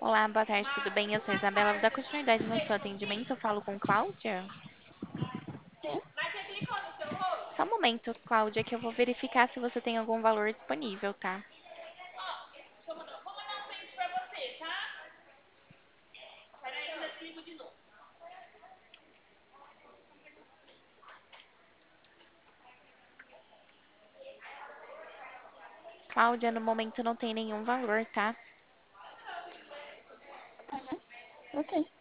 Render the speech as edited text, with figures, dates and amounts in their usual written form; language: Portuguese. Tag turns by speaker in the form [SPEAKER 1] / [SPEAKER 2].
[SPEAKER 1] Olá, boa tarde, tudo bem? Eu sou a Isabela. Vou dar continuidade no seu atendimento. Eu falo com Cláudia.
[SPEAKER 2] Sim,
[SPEAKER 1] Só um momento, Cláudia, que eu vou verificar se você tem algum valor disponível, tá? Cláudia, no momento não tem nenhum valor, tá?
[SPEAKER 2] uhum, ok.